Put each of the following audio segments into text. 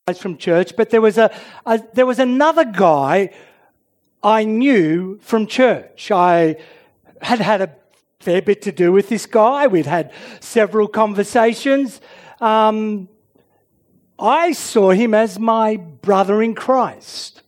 from church, but there was another guy I knew from church. I had a fair bit to do with this guy. We'd had several conversations. I saw him as my brother in Christ.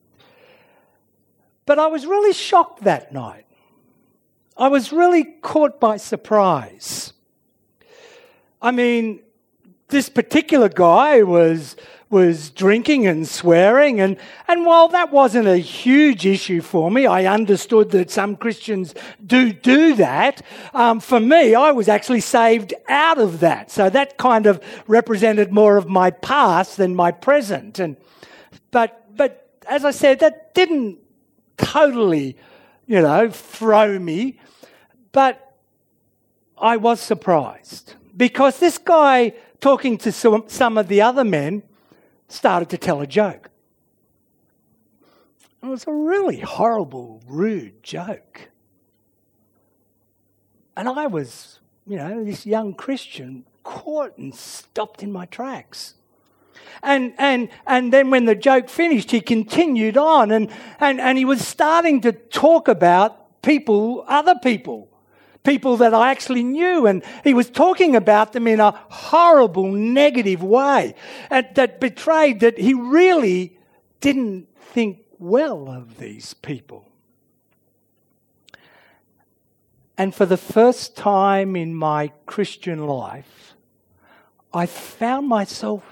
But I was really shocked that night. I was really caught by surprise. I mean, this particular guy was drinking and swearing, and while that wasn't a huge issue for me, I understood that some Christians do that. For me, I was actually saved out of that. So that kind of represented more of my past than my present. But as I said, that didn't totally, throw me. But I was surprised because this guy, talking to some of the other men, started to tell a joke. It was a really horrible, rude joke. And I was, this young Christian, caught and stopped in my tracks. And then when the joke finished, he continued on and he was starting to talk about other people that I actually knew, and he was talking about them in a horrible, negative way that betrayed that he really didn't think well of these people. And for the first time in my Christian life, I found myself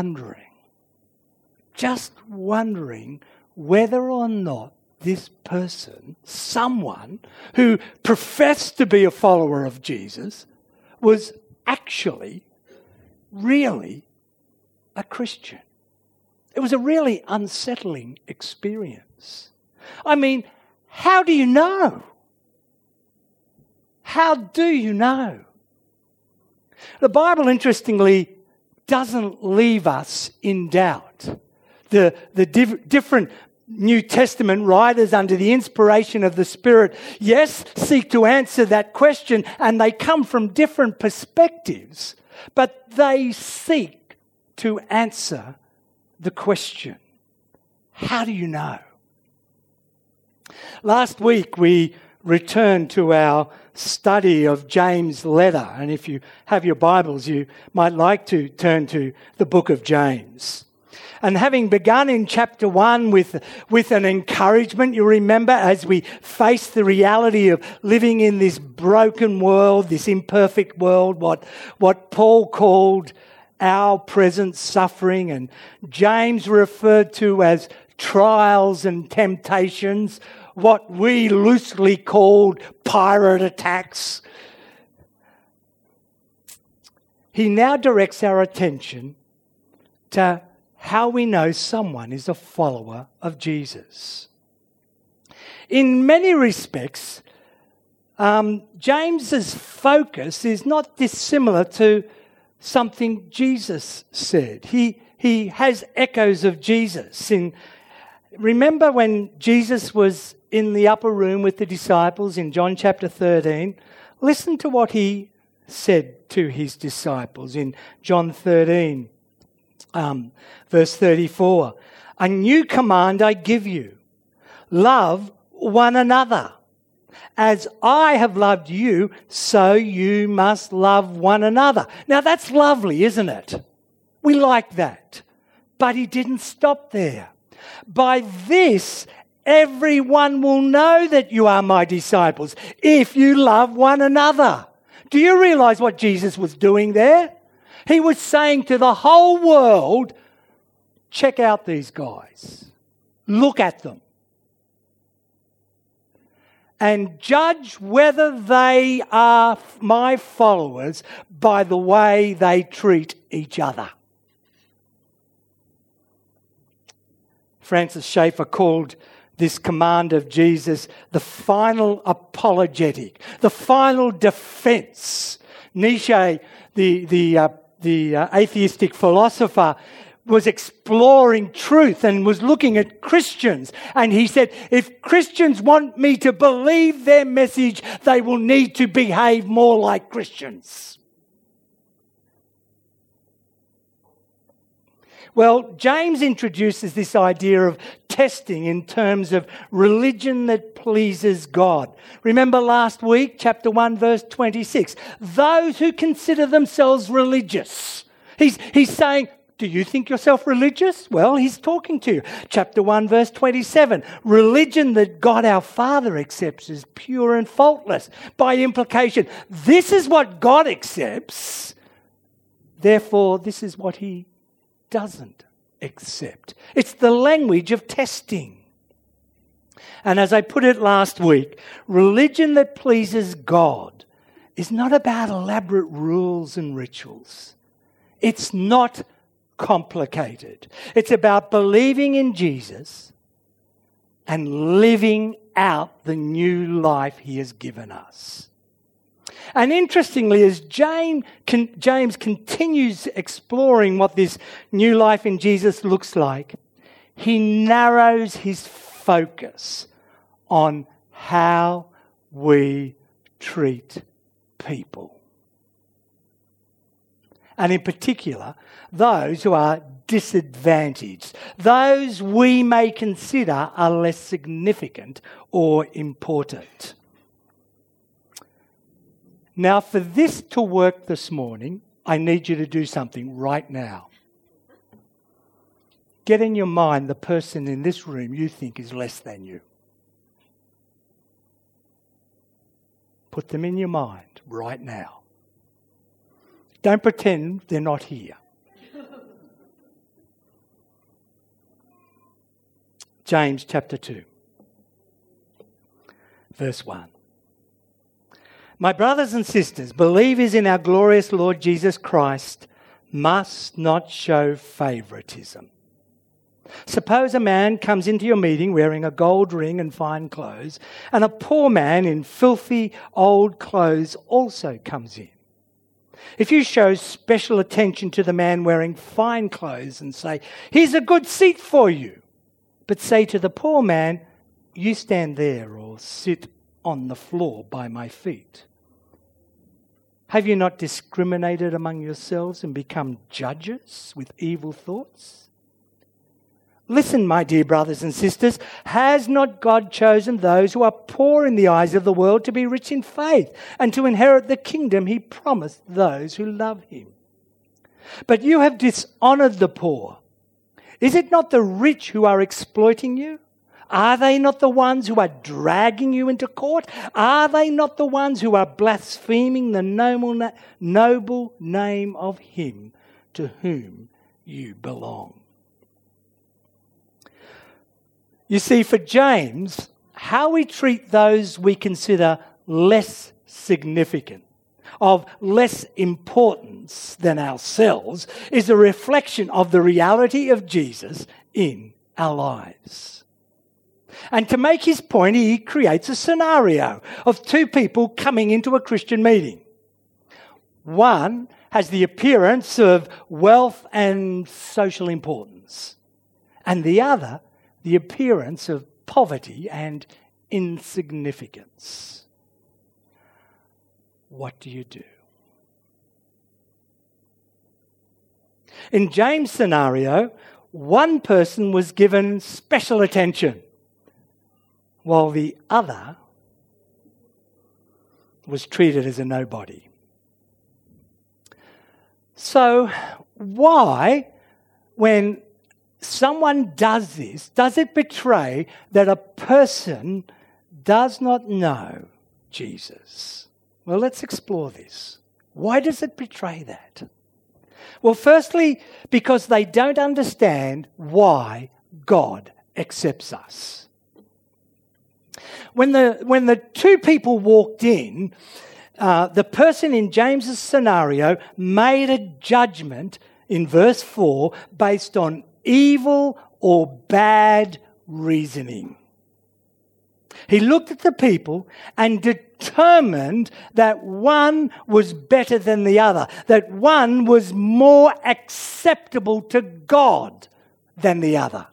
just wondering whether or not this person, someone who professed to be a follower of Jesus, was actually, really a Christian. It was a really unsettling experience. I mean, how do you know? How do you know? The Bible, interestingly, doesn't leave us in doubt. The different New Testament writers, under the inspiration of the Spirit, yes, seek to answer that question, and they come from different perspectives, but they seek to answer the question, how do you know? Last week we returned to our study of James' letter, and if you have your Bibles, you might like to turn to the book of James. And having begun in chapter 1 with an encouragement, you remember, as we face the reality of living in this broken world, this imperfect world, what Paul called our present suffering, and James referred to as trials and temptations, what we loosely called pirate attacks. He now directs our attention to how we know someone is a follower of Jesus. In many respects, James's focus is not dissimilar to something Jesus said. He has echoes of Jesus. Remember when Jesus was in the upper room with the disciples in John chapter 13? Listen to what he said to his disciples in John 13. Verse 34, a new command I give you, love one another. As I have loved you, so you must love one another. Now that's lovely, isn't it? We like that. But he didn't stop there. By this, everyone will know that you are my disciples, if you love one another. Do you realize what Jesus was doing there? He was saying to the whole world, check out these guys. Look at them. And judge whether they are my followers by the way they treat each other. Francis Schaeffer called this command of Jesus the final apologetic, the final defense. Nietzsche, the atheistic philosopher, was exploring truth and was looking at Christians. And he said, if Christians want me to believe their message, they will need to behave more like Christians. Well, James introduces this idea of testing in terms of religion that pleases God. Remember last week, chapter 1, verse 26. Those who consider themselves religious. He's saying, do you think yourself religious? Well, he's talking to you. Chapter 1, verse 27. Religion that God our Father accepts as pure and faultless. By implication, this is what God accepts. Therefore, this is what he doesn't accept. It's the language of testing. And as I put it last week, religion that pleases God is not about elaborate rules and rituals. It's not complicated. It's about believing in Jesus and living out the new life he has given us. And interestingly, as James continues exploring what this new life in Jesus looks like, he narrows his focus on how we treat people. And in particular, those who are disadvantaged, those we may consider are less significant or important. Now, for this to work this morning, I need you to do something right now. Get in your mind the person in this room you think is less than you. Put them in your mind right now. Don't pretend they're not here. James chapter 2, verse 1. My brothers and sisters, believers in our glorious Lord Jesus Christ must not show favoritism. Suppose a man comes into your meeting wearing a gold ring and fine clothes, and a poor man in filthy old clothes also comes in. If you show special attention to the man wearing fine clothes and say, "Here's a good seat for you," but say to the poor man, "You stand there or sit on the floor by my feet," have you not discriminated among yourselves and become judges with evil thoughts? Listen, my dear brothers and sisters, has not God chosen those who are poor in the eyes of the world to be rich in faith and to inherit the kingdom he promised those who love him? But you have dishonored the poor. Is it not the rich who are exploiting you? Are they not the ones who are dragging you into court? Are they not the ones who are blaspheming the noble name of him to whom you belong? You see, for James, how we treat those we consider less significant, of less importance than ourselves, is a reflection of the reality of Jesus in our lives. And to make his point, he creates a scenario of two people coming into a Christian meeting. One has the appearance of wealth and social importance, and the other the appearance of poverty and insignificance. What do you do? In James' scenario, one person was given special attention, while the other was treated as a nobody. So why, when someone does this, does it betray that a person does not know Jesus? Well, let's explore this. Why does it betray that? Well, firstly, because they don't understand why God accepts us. When the two people walked in, the person in James's scenario made a judgment in verse 4 based on evil or bad reasoning. He looked at the people and determined that one was better than the other, that one was more acceptable to God than the other.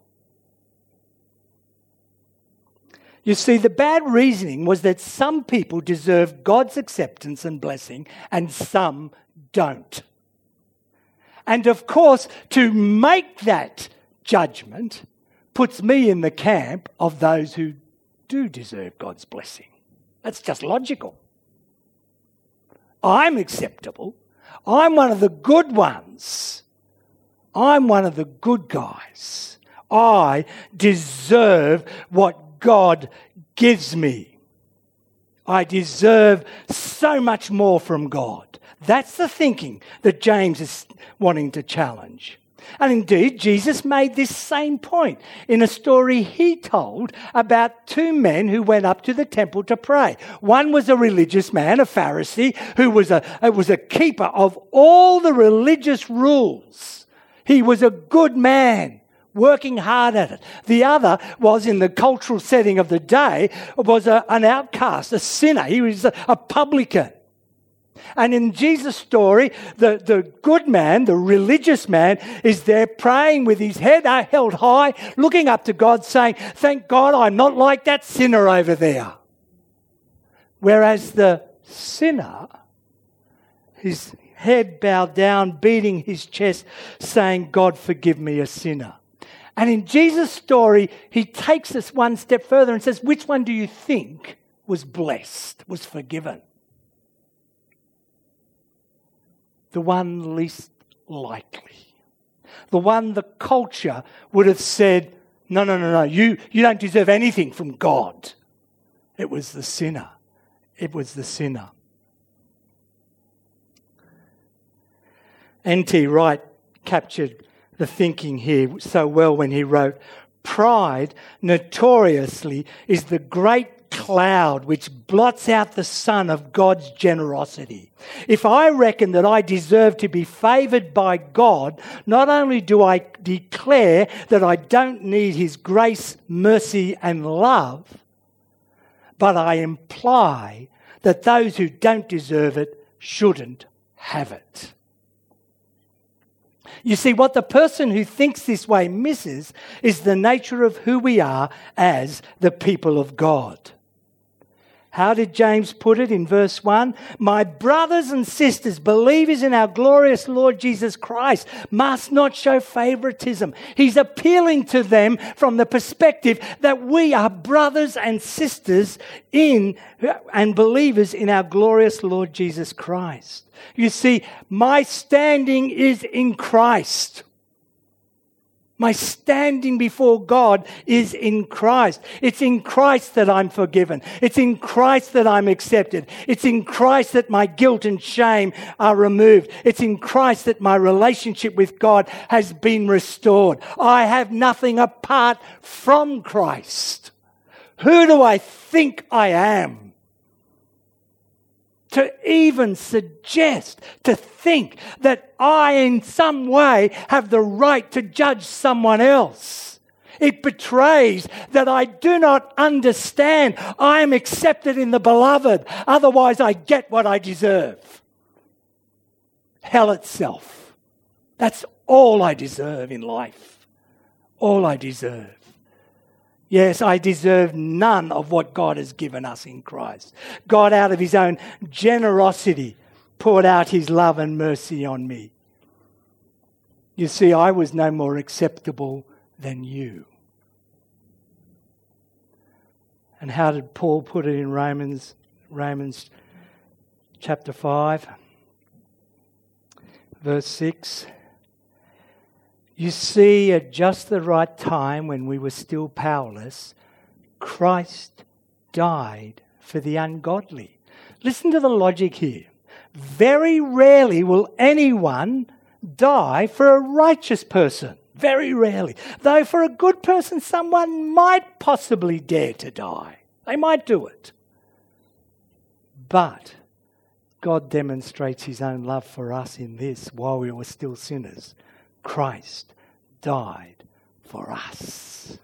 You see, the bad reasoning was that some people deserve God's acceptance and blessing and some don't. And of course, to make that judgment puts me in the camp of those who do deserve God's blessing. That's just logical. I'm acceptable. I'm one of the good ones. I'm one of the good guys. I deserve what God gives me. I deserve so much more from God. That's the thinking that James is wanting to challenge. And indeed, Jesus made this same point in a story he told about two men who went up to the temple to pray. One was a religious man, a Pharisee, who was a keeper of all the religious rules. He was a good man, working hard at it. The other was, in the cultural setting of the day, was an outcast, a sinner. He was a publican. And in Jesus' story, the good man, the religious man, is there praying with his head held high, looking up to God, saying, "Thank God I'm not like that sinner over there." Whereas the sinner, his head bowed down, beating his chest, saying, "God, forgive me, a sinner." And in Jesus' story, he takes us one step further and says, which one do you think was blessed, was forgiven? The one least likely. The one the culture would have said, no, you don't deserve anything from God. It was the sinner. It was the sinner. N.T. Wright captured the thinking here so well when he wrote, "Pride notoriously is the great cloud which blots out the sun of God's generosity. If I reckon that I deserve to be favoured by God, not only do I declare that I don't need his grace, mercy and love, but I imply that those who don't deserve it shouldn't have it." You see, what the person who thinks this way misses is the nature of who we are as the people of God. How did James put it in verse 1? "My brothers and sisters, believers in our glorious Lord Jesus Christ, must not show favoritism." He's appealing to them from the perspective that we are brothers and sisters in and believers in our glorious Lord Jesus Christ. You see, my standing is in Christ. My standing before God is in Christ. It's in Christ that I'm forgiven. It's in Christ that I'm accepted. It's in Christ that my guilt and shame are removed. It's in Christ that my relationship with God has been restored. I have nothing apart from Christ. Who do I think I am? To even suggest, to think that I in some way have the right to judge someone else. It betrays that I do not understand. I am accepted in the beloved. Otherwise I get what I deserve. Hell itself. That's all I deserve in life. All I deserve. Yes, I deserve none of what God has given us in Christ. God, out of his own generosity, poured out his love and mercy on me. You see, I was no more acceptable than you. And how did Paul put it in Romans chapter 5, verse 6? "You see, at just the right time, when we were still powerless, Christ died for the ungodly." Listen to the logic here. Very rarely will anyone die for a righteous person. Very rarely. Though for a good person, someone might possibly dare to die. They might do it. But God demonstrates his own love for us in this: while we were still sinners, Christ died for us.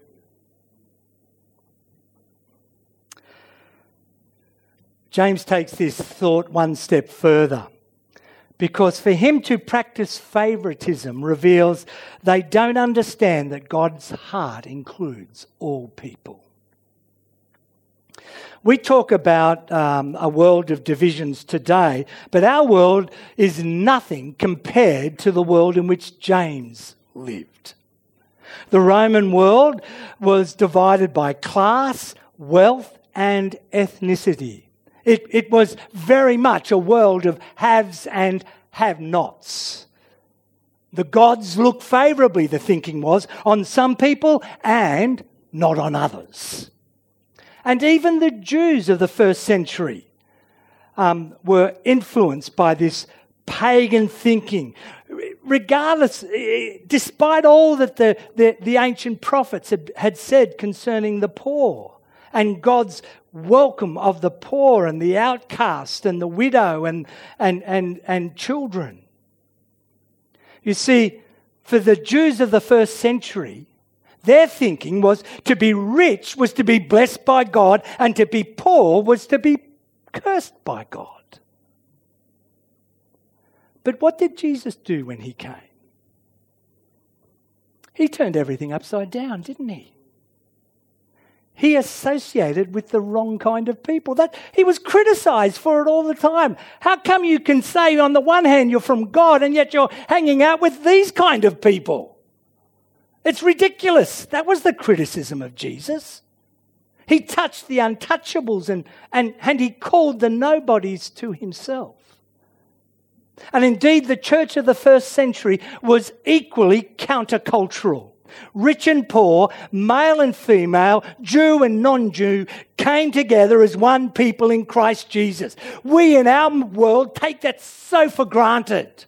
James takes this thought one step further, because for him to practice favoritism reveals they don't understand that God's heart includes all people. We talk about a world of divisions today, but our world is nothing compared to the world in which James lived. The Roman world was divided by class, wealth, and ethnicity. It was very much a world of haves and have-nots. The gods looked favourably, the thinking was, on some people and not on others. And even the Jews of the first century were influenced by this pagan thinking. Regardless, despite all that the ancient prophets had said concerning the poor and God's welcome of the poor and the outcast and the widow and children. You see, for the Jews of the first century, their thinking was to be rich was to be blessed by God, and to be poor was to be cursed by God. But what did Jesus do when he came? He turned everything upside down, didn't he? He associated with the wrong kind of people. That he was criticised for it all the time. How come you can say on the one hand you're from God and yet you're hanging out with these kind of people? It's ridiculous. That was the criticism of Jesus. He touched the untouchables and he called the nobodies to himself. And indeed, the church of the first century was equally countercultural. Rich and poor, male and female, Jew and non-Jew came together as one people in Christ Jesus. We in our world take that so for granted.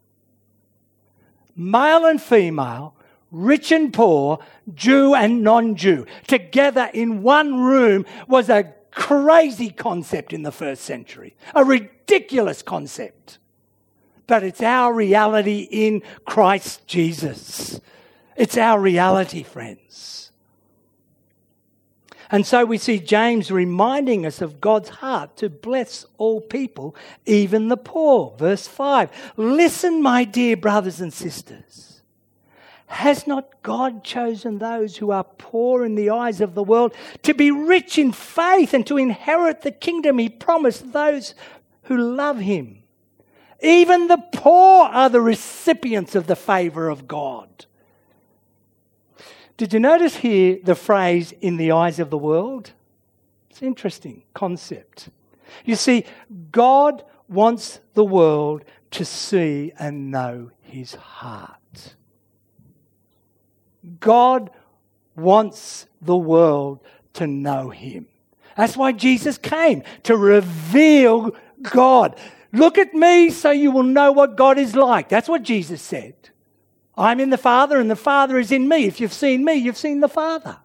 Male and female, rich and poor, Jew and non-Jew, together in one room was a crazy concept in the first century, a ridiculous concept. But it's our reality in Christ Jesus. It's our reality, friends. And so we see James reminding us of God's heart to bless all people, even the poor. Verse 5, listen, my dear brothers and sisters. Has not God chosen those who are poor in the eyes of the world to be rich in faith and to inherit the kingdom he promised those who love him? Even the poor are the recipients of the favour of God. Did you notice here the phrase, in the eyes of the world? It's an interesting concept. You see, God wants the world to see and know his heart. God wants the world to know him. That's why Jesus came, to reveal God. Look at me so you will know what God is like. That's what Jesus said. I'm in the Father and the Father is in me. If you've seen me, you've seen the Father.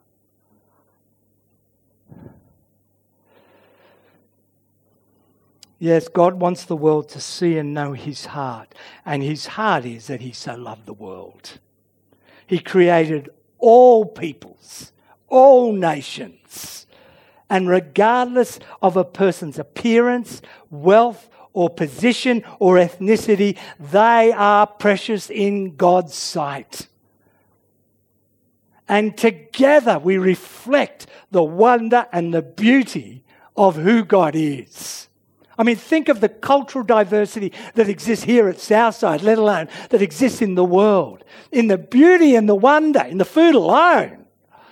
Yes, God wants the world to see and know his heart. And his heart is that he so loved the world. He created all peoples, all nations. And regardless of a person's appearance, wealth, or position or ethnicity, they are precious in God's sight. And together we reflect the wonder and the beauty of who God is. I mean, think of the cultural diversity that exists here at Southside, let alone that exists in the world. In the beauty and the wonder, in the food alone.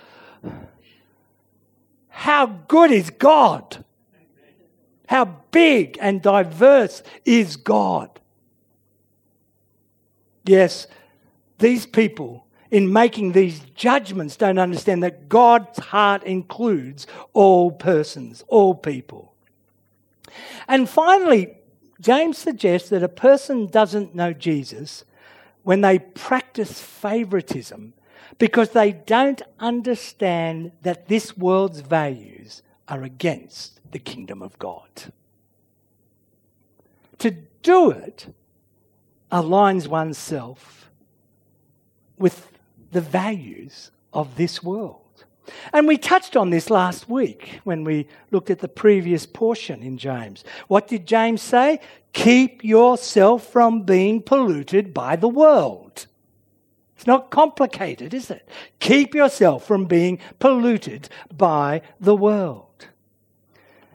How good is God? How big and diverse is God? Yes, these people, in making these judgments, don't understand that God's heart includes all persons, all people. And finally, James suggests that a person doesn't know Jesus when they practice favoritism because they don't understand that this world's values are against the kingdom of God. To do it aligns oneself with the values of this world. And we touched on this last week when we looked at the previous portion in James. What did James say? Keep yourself from being polluted by the world. It's not complicated, is it? Keep yourself from being polluted by the world.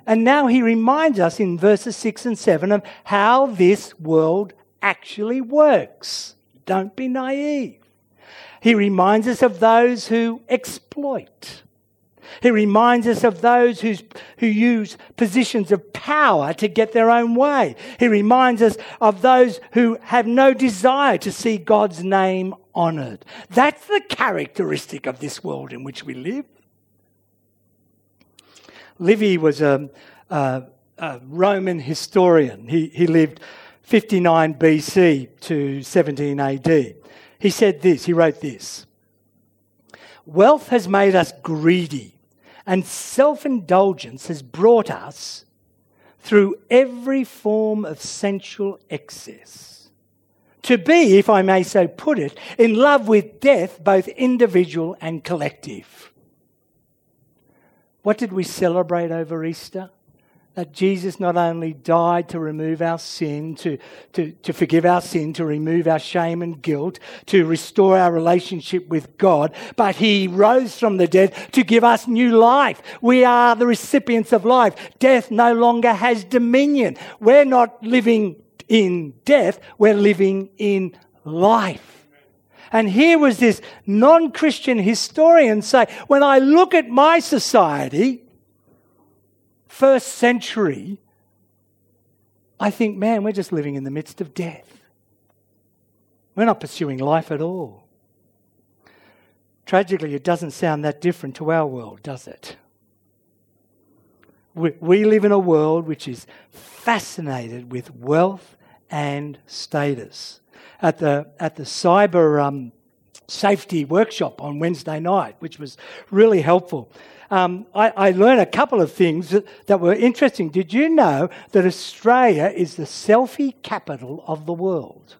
And now he reminds us in verses 6 and 7 of how this world actually works. Don't be naive. He reminds us of those who exploit. He reminds us of those who use positions of power to get their own way. He reminds us of those who have no desire to see God's name honoured. That's the characteristic of this world in which we live. Livy was a Roman historian. He lived 59 BC to 17 AD. He said this, he wrote this: "Wealth has made us greedy, and self-indulgence has brought us through every form of sensual excess to be, if I may so put it, in love with death, both individual and collective." What did we celebrate over Easter? That Jesus not only died to remove our sin, to forgive our sin, to remove our shame and guilt, to restore our relationship with God, but he rose from the dead to give us new life. We are the recipients of life. Death no longer has dominion. We're not living in death, we're living in life. And here was this non-Christian historian say, when I look at my society, first century, I think, man, we're just living in the midst of death. We're not pursuing life at all. Tragically, it doesn't sound that different to our world, does it? We live in a world which is fascinated with wealth and status. At the cyber safety workshop on Wednesday night, which was really helpful, I learned a couple of things that were interesting. Did you know that Australia is the selfie capital of the world?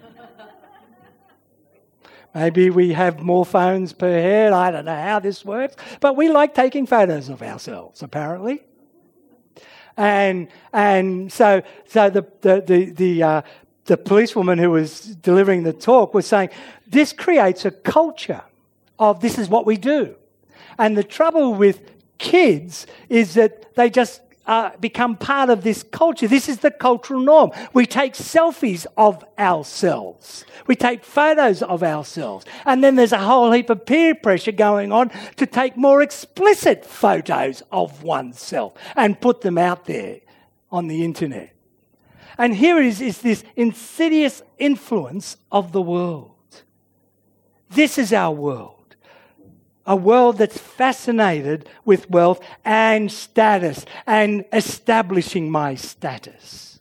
Maybe we have more phones per head. I don't know how this works. But we like taking photos of ourselves, apparently. And so the policewoman who was delivering the talk was saying, this creates a culture of this is what we do. And the trouble with kids is that they just become part of this culture. This is the cultural norm. We take selfies of ourselves. We take photos of ourselves. And then there's a whole heap of peer pressure going on to take more explicit photos of oneself and put them out there on the internet. And here is this insidious influence of the world. This is our world. A world that's fascinated with wealth and status and establishing my status.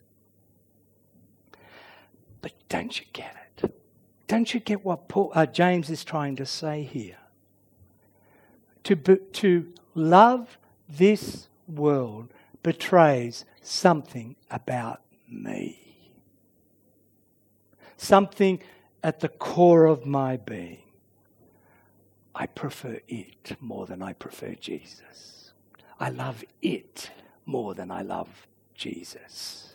But don't you get it? Don't you get what James is trying to say here? To love this world betrays something about me. Something at the core of my being. I prefer it more than I prefer Jesus. I love it more than I love Jesus.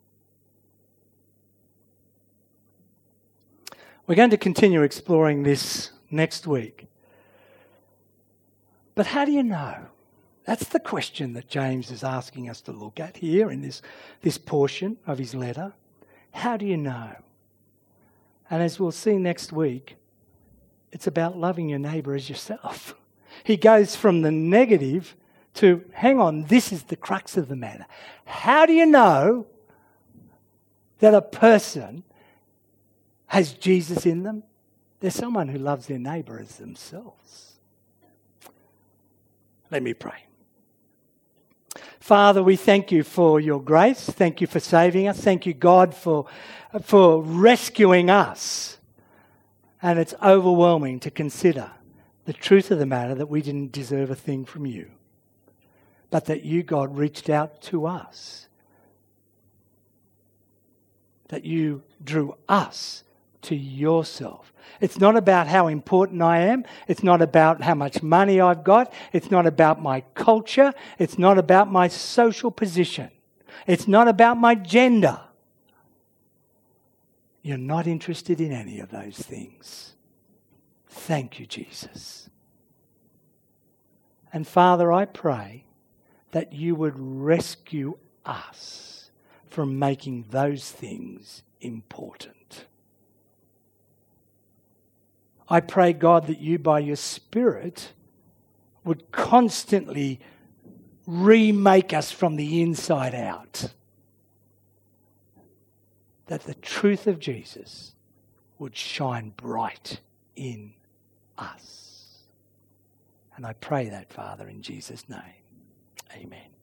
We're going to continue exploring this next week. But how do you know? That's the question that James is asking us to look at here in this portion of his letter. How do you know? And as we'll see next week, it's about loving your neighbour as yourself. He goes from the negative to, hang on, this is the crux of the matter. How do you know that a person has Jesus in them? There's someone who loves their neighbour as themselves. Let me pray. Father, we thank you for your grace. Thank you for saving us. Thank you, God, for rescuing us. And it's overwhelming to consider the truth of the matter that we didn't deserve a thing from you, but that you, God, reached out to us, that you drew us to yourself. It's not about how important I am. It's not about how much money I've got. It's not about my culture. It's not about my social position. It's not about my gender. You're not interested in any of those things. Thank you, Jesus. And Father, I pray that you would rescue us from making those things important. I pray, God, that you by your Spirit would constantly remake us from the inside out. That the truth of Jesus would shine bright in us. And I pray that, Father, in Jesus' name. Amen.